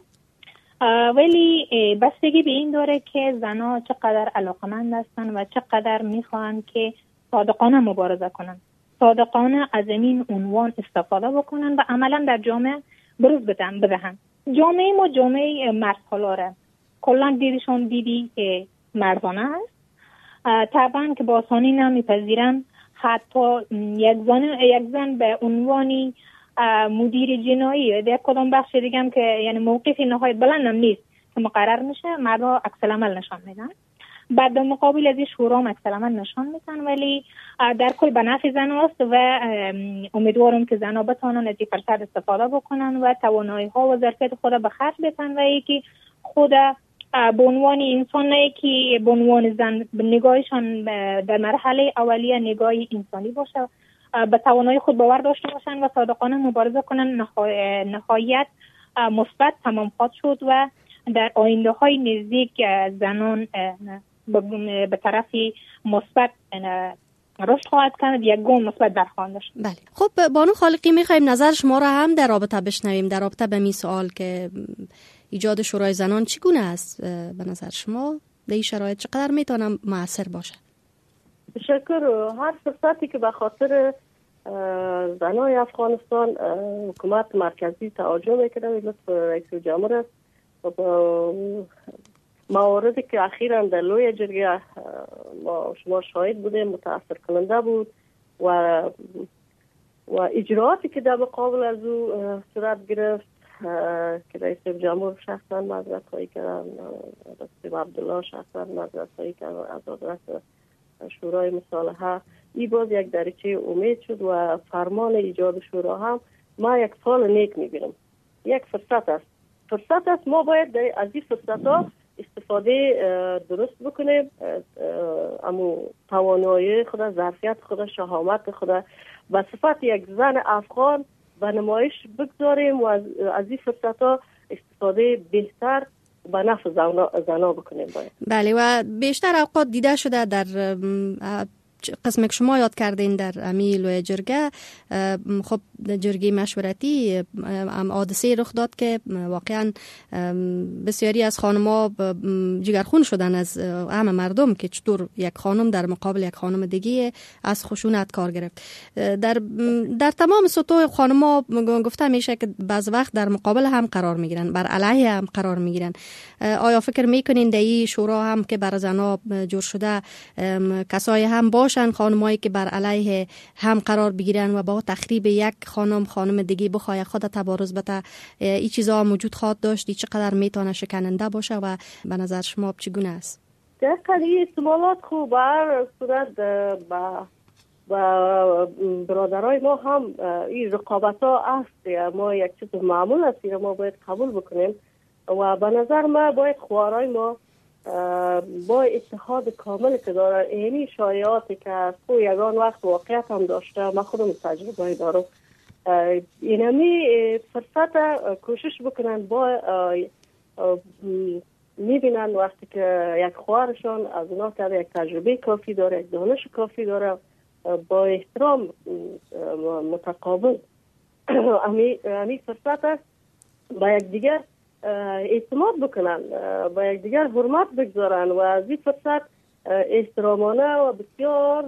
ولی بستگی به این داره که زنها چقدر علاقمند هستن و چقدر میخوان که صادقانه مبارزه کنن، صادقانه از این عنوان استفاده بکنن و عملا در جامعه بروز بدهن. جامعه ما جامعه مرد کلا دیدشون دیدی که مردانه است. طبعا که با آسانی نمیپذیرن حتی یک زن به عنوانی مدیر جنایی در کدام بخش دیگه هم که یعنی موقف نهایت بلند هم نیست که مقرر میشه، مردا عکس العمل نشان میدن. بعد مقابل از این شورا هم عکس العمل نشان میدن، ولی در کل به نفع زن است و امیدوارم که زنها بتونن از این فرصت استفاده بکنن و توانایی ها و ظرفیت خود به خرج بدن و یکی خود به عنوان انسان نه که به عنوان زن نگاهشان در مرحله اولیه نگاه انسانی باشه، به توانایی خود باور داشته باشن و صادقانه مبارزه کنن. نهایت مثبت تمام خواهد شد و در آینده های نزدیک زنان به طرف مثبت رشد خواهد کرد، یک گام مثبت در خواهند داشت. بله. خب بانو خالقی میخوایم نظر شما را هم در رابطه بشنویم، در رابطه به می سوال که ایجاد شورای زنان چگونه است به نظر شما؟ در این شرایط چقدر میتونه مؤثر باشه؟ تشکر. هر فرصتی که به خاطر زنای افغانستان حکومت مرکزی توجه میکنه لطف رئیس جمهور است و مواردی که اخیراً در لوی جرگه ما شما شاهد بودیم متاثر کننده بود و اجراعاتی که در مقابل از او صورت گرفت که رئیس جمهور شخصا معذرت خواهی کردن، رئیس عبدالله شخصا معذرت خواهی کردن از حضرت شورای مصالحه، این باز یک دریچه امید شد و فرمان ایجاد شورا هم ما یک فال نیک میبینم. یک فرصت است ما باید از این فرصت ها استفاده درست بکنیم، اما توانایی خود، ظرفیت خود، شهامت خود به صفت یک زن افغان به نمایش بگذاریم و از این فرصت ها استفاده بهتر به نفع زنا بکنیم باید. بله و بیشتر اوقات دیده شده در قسم که شما یاد کردین در امیل و جرگه، خب جرگه مشورتی حادثه رخ داد که واقعا بسیاری از خانم‌ها جگرخون شدن از همه مردم که چطور یک خانم در مقابل یک خانم دیگه از خشونت کار گرفت. در تمام سطوح خانم‌ها گفته میشه که بعض وقت در مقابل هم قرار میگیرن، بر علیه هم قرار میگیرن. آیا فکر میکنین در این شورا هم که بر زنها جور شده کسایی هم باشن خانمایی که بر علیه هم قرار بگیرن و با تخریب یک خانم دیگه بخواه خود تبارز بده؟ این چیزا موجود خواهد داشت؟ چقدر میتونه شکننده باشه و به نظر شما چگونه است؟ دقیقاً این احتمالات خوب بر صورت با برادرای ما هم این رقابت ها هست. ما یک چیز معمول است که ما باید قبول بکنیم و به نظر ما باید خوارای ما با اتحاد کامل که داره اینی شایعاتی که تو یگان وقت واقعیت هم داشته، من خودم تجربه دارم، اینمی فرصت کوشش بکنن با میبینن وقتی که یک خواهرشان از اونا که یک تجربه کافی داره، یک دانش کافی داره، با احترام متقابل امی فرصت است با یک دیگر اعتماد بکنن، با یک دیگر حرمت بگذارن و از این فرصت احترامانه و بسیار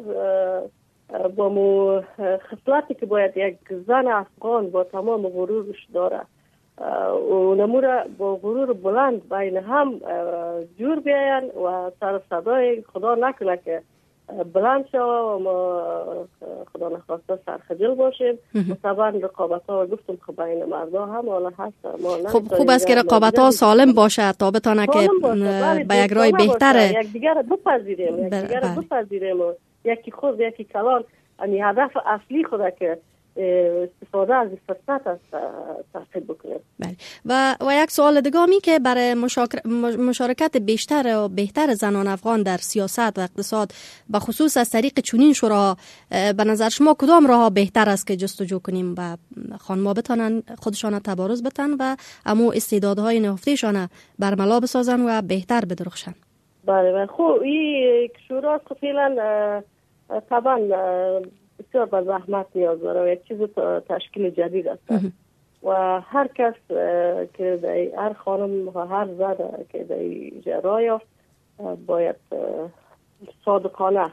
با خصلتی که باید یک زن افغان با تمام غرورش داره و نموره با غرور بلند بین هم جور بیاین و سر صدای خدا نکنه که بلند شو و ما خدا نخواسته سرخجل باشیم. طبعا رقابت ها گفتم که بین مردا هم حالا هست. خب خوب است که رقابت ها سالم باشه تا بتانه که به یک رای بهتره یک دیگر بپذیریم یکی خود یکی کلان یعنی هدف اصلی خوده که استفاده از فرصت است تعقیب بکنیم. بله. و یک سوال دیگه که برای مشارکت بیشتر و بهتر زنان افغان در سیاست و اقتصاد به خصوص از طریق چنین شورا، به نظر شما کدام راه بهتر است که جستجو کنیم و خانم‌ها بتانن خودشان تبارز بتن و امو استعدادهای نهفتهشان برملا بسازن و بهتر بدرخشن؟ بله خب این شورا فعلا طبعا بسیار به زحمت نیاز داره و یک چیز تشکیل جدید است و هر کس که هر خانم و هر زن که در راه یافت باید صادقانه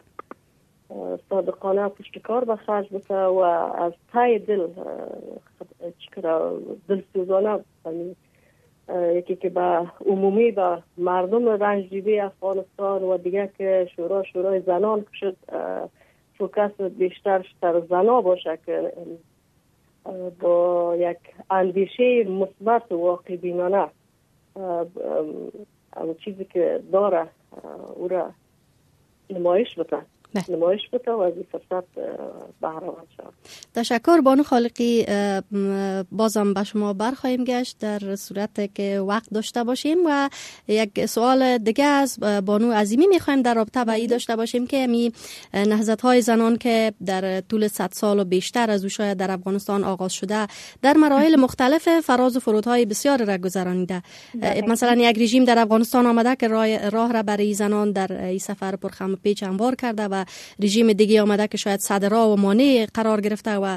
پشتکار به خرج بده و از ته دل دلسوزانه یکی که به عمومی به مردم رنج دیده افغانستان و دیگه که شورای زنان شد فوکس بیشتر سر زنا باشه که با یک اندیشه مثبت و واقع بینانه چیزی که داره او را نمایش بده و از این فرصت بهره‌مند شود. تشکر بانو خالقی. بازم به شما برخواهیم گشت در صورت که وقت داشته باشیم و یک سوال دیگه از بانو عظیمی میخوایم در رابطه با این داشته باشیم که می نهضت‌های زنان که در طول 100 سال و بیشتر از او شاید در افغانستان آغاز شده در مراحل مختلف فراز و فرودهای بسیار را گذرانیده. مثلا یک رژیم در افغانستان آمده که راه را برای زنان در این سفر پرخم و پیچ هموار کرده و رژیم دیگه آمده که شاید صدرا و مانع قرار گرفته و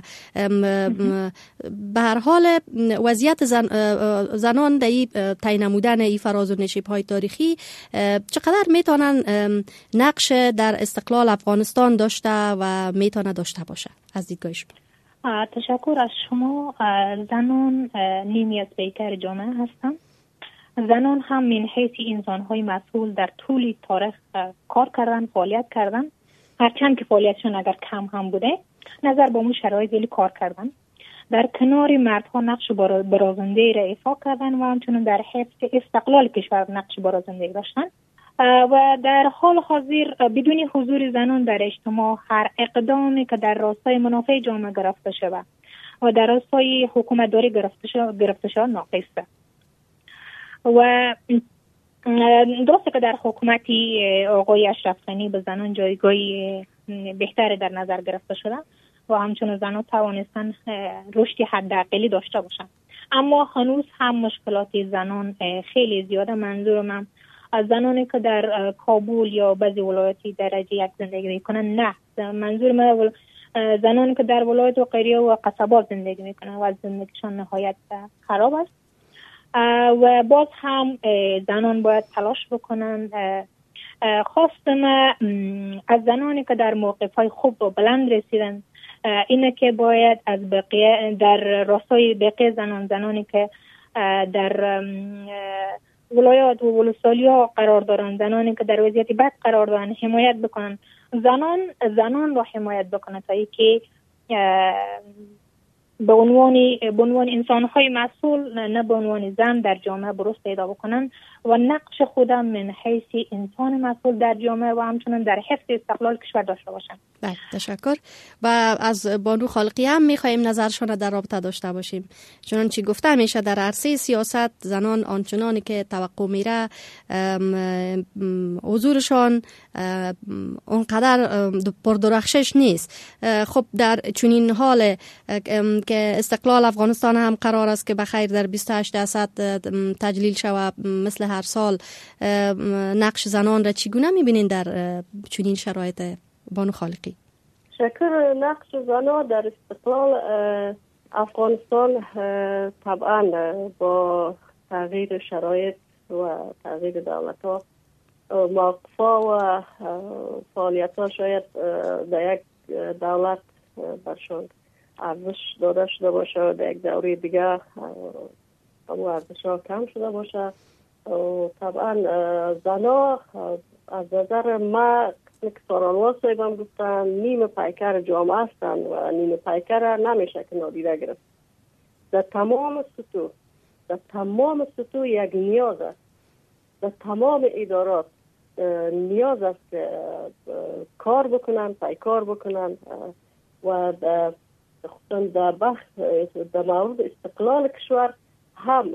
به هر حال وضعیت زنان در این تعیین نمودن این فراز و نشیب‌های تاریخی چقدر میتونن نقش در استقلال افغانستان داشته و میتونه داشته باشه از دیدگاه شما؟ تشکر از شما. زنان نیمی از پیکر جامعه هستند. زنان هم من حیث انسان‌های مسئول در طول تاریخ کار کردن، فعالیت کردن، هرچند که فعالیتشون اگر کم هم بوده نظر به اون شرایط ولی کار کردن، در کنار مردها نقش برازنده را ایفا کردن و همچنین در حفظ استقلال کشور نقش برازنده داشتن و در حال حاضر بدون حضور زنان در اجتماع هر اقدامی که در راستای منافع جامعه گرفته شود و در راستای حکومت داری گرفته شود ناقصه. و درسته که در حکومتی آقای اشرف غنی به زنان جایگاهی بهتری در نظر گرفته شده و همچنین زنان توانستن رشد حداقلی داشته باشند، اما هنوز هم مشکلات زنان خیلی زیاده. منظور من از زنانی که در کابل یا بعضی ولایاتی درجه یک زندگی میکنن. نه، منظور من زنانی که در ولایت و قریه و قصبات زندگی میکنن و از زندگیشان نهایت خراب است. و باز هم زنان باید تلاش بکنن. خواست من از زنانی که در موقف‌های خوب و بلند رسیدن اینه که باید از بقیه در راستای بقیه زنانی که در ولایات و ولسوالی‌ها قرار دارن، زنانی که در وضعیت بد قرار دارن، حمایت بکنن. زنان را حمایت بکنن تا اینکه به عنوان انسان‌های مسئول، نه به عنوان زن در جامعه بروز پیدا بکنن و نقش خودم من حیث انسان مسئول در جامعه و همچنین در حفظ استقلال کشور داشته باشن. بله، تشکر. و از بانو خالقی هم می‌خوایم نظرشون در رابطه داشته باشیم. چنانچه گفته میشه در عرصه سیاست زنان آنچنانی که توقع میره حضورشان اونقدر پردرخشش نیست. خب در چنین حال که استقلال افغانستان هم قرار است که بخیر در 28% تجلیل شود مثل هر سال، نقش زنان را چگونه می‌بینین در چنین شرایط بانو خالقی؟ شکر. نقش زنان در استقلال افغانستان طبعا با تغییر شرایط و تغییر دولت‌ها، موقف‌ها و فعالیت‌ها شاید در یک دولت برشان ارزش داده شده باشه و در یک دوره دیگه همون ارزش‌ها کم شده باشه. طبعا زنان از نظر ما که سارالوا صاحبم گفتن نیم پیکر جامعه هستن و نیم پیکر نمیشه که نادیده گرفت. در تمام سطوح یک نیاز است. در تمام ادارات نیاز است که کار بکنن، پیکار بکنن و خصوصا در مورد استقلال کشور هم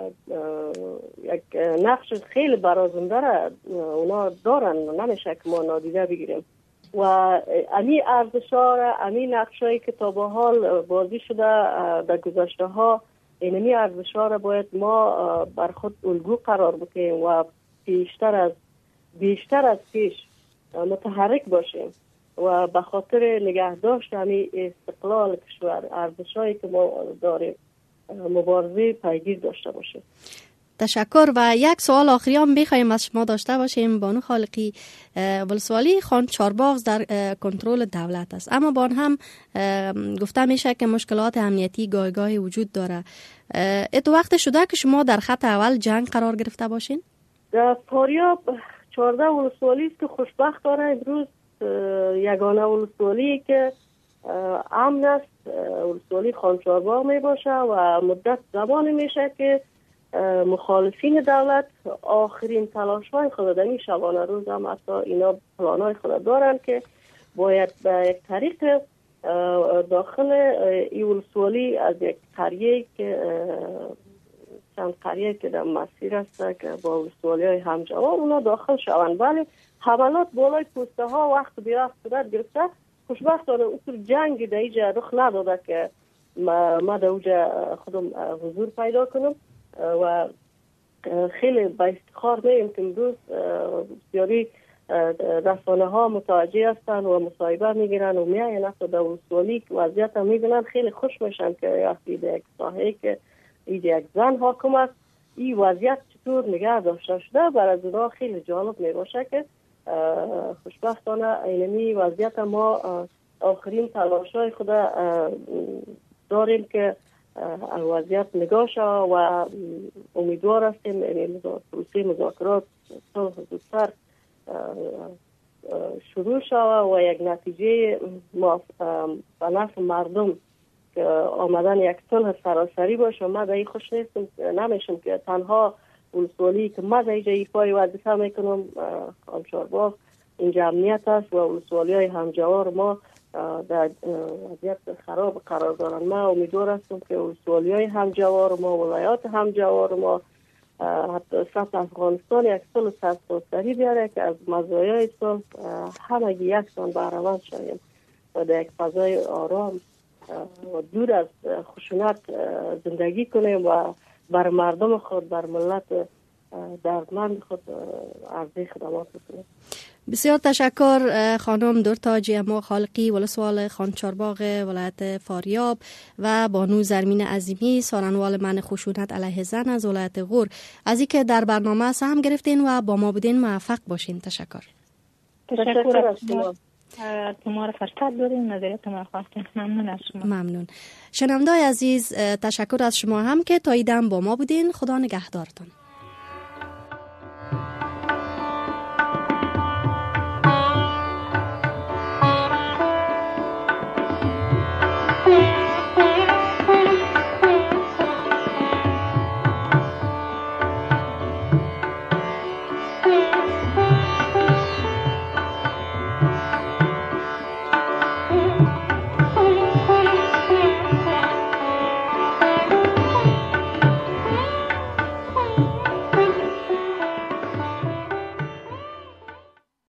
یک نقش خیلی برازنده را اونا دارن، نمیشه که ما نادیده بگیریم. و امی ارزش‌ها را، امی نقشایی که تا به حال بازی شده در گذشته ها، اینمی ارزش‌ها را باید ما بر خود الگو قرار بدیم و بیشتر از پیش متحرک باشیم و به خاطر نگهداشت امی استقلال کشور، ارزش‌هایی که ما داریم، مبارزه پیگیر داشته باشه. تشکر. و یک سوال آخری هم بخوایم از شما داشته باشیم بانو خالقی. ولسوالی خان چهارباغ در کنترل دولت است، اما با آن هم گفته میشه که مشکلات امنیتی گاهی وجود داره. اتو وقت شده که شما در خط اول جنگ قرار گرفته باشین؟ در فاریاب 14 ولسوالی است که خوشبختانه امروز یگانه ولسوالی که امن است ولسوالی خان چهارباغ می باشه و مدت زمانی میشه که مخالفین دولت آخرین تلاش‌های خود در این شبانه روز هم حتی اینا پلان‌های خود دارن که باید به یک طریق داخل این ولسوالی از یک قریه که چند قریه که در مسیر است که با ولسوالی‌های همجوار اونا داخل شوند، ولی حملات بالای پوسته ها وقت بی وقت صورت گرفته. خوشبختانه اصول جنگ در اینجا رخ نداده که ما در اونجا خودم حضور پیدا کنم و خیلی با افتخار میم که امروز بسیاری رسانه ها متوجه هستن و مصاحبه میگیرن و میاین حتی در ولسوالی وضعیت هم میبینن، خیلی خوش میشن که وقتی در یک ساحه که اینجا یک زن حاکم است این وضعیت چطور نگه داشته شده برای اونا خیلی جالب میباشه که خوشبختانه اینمی وضعیت ما آخرین تلاشای خود داریم که وضعیت نگاه شود و امیدوار هستیم پروسه مذاکرات زودتر شروع شود و یک نتیجه به نفع مردم که آمدن یک صلح سراسری باشه. ما در این خوش نیستم، نمیشم که تنها ولسوالی که ما در اینجا پای وظیفه میکنم خان چهارباغ اینجا امنیت است و ولسوالی های همجوار ما در وضعیت خراب قرار دارن. ما امیدوار هستم که ولسوالی های همجوار ما، ولایات همجوار ما، حتی سطح افغانستان یک صلح سراسری بیاره که از مزایای صلح همه یکسان بهره‌مند شویم و در یک فضای آرام و دور از خشونت زندگی کنیم و بر مردم خود، بر ملت دردمند خود عرضه خدمات بکنیم. بسیار تشکر خانم دورتاج اما خالقی ولسوال خانچارباغ ولایت فاریاب و بانو زرمین عظیمی سارنوال من خشونت علیه زن از ولایت غور از اینکه در برنامه سهم گرفتین و با ما بودین. موفق باشین. تشکر از شما را فرصت دادیم نظریت ما خواستیم. ممنون از شما. ممنون. شنونده‌های عزیز تشکر از شما هم که تا ایدم با ما بودین. خدا نگهدارتان.